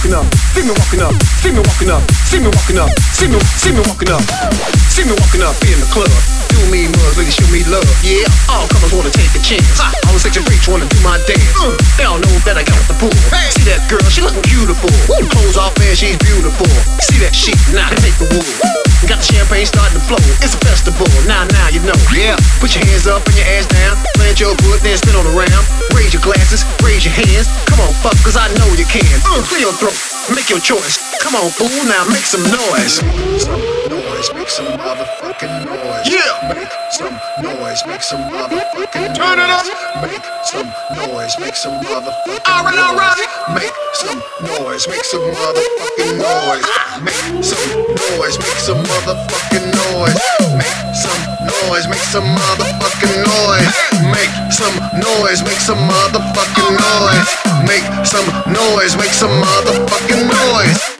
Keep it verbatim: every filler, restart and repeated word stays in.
walking up, see me walking up, see me walking up, see me walking up, see me, see me walking up, see me walking up in the club. Do me mugs, really show me love. Yeah, all comers wanna take a chance. All the section freaks wanna do my dance. Uh, they all know that I got the pool. Hey. See that girl, she looking beautiful. Woo. Clothes off and she's beautiful. See that shit, now I take the wool. Got the champagne starting to flow. It's a festival, now now you know. Yeah, put your hands up and your ass down. Plant your foot, then spin on around. Raise your glasses, raise your hands. Come on, fuck, cause I know you can. Uh, clear your throat, make your choice. Come on, fool, now make some noise. Make some noise, make some motherfucking noise. Yeah. Make some noise, make some motherfucking noise. Turn it up. Make some noise, make some motherfucking noise. Alright, alright. Make some noise, make some motherfucking noise. Make some noise, make some motherfucking noise. Make some noise, make some motherfucking noise. Make some noise, make some motherfucking noise. Make some noise, make some motherfucking noise.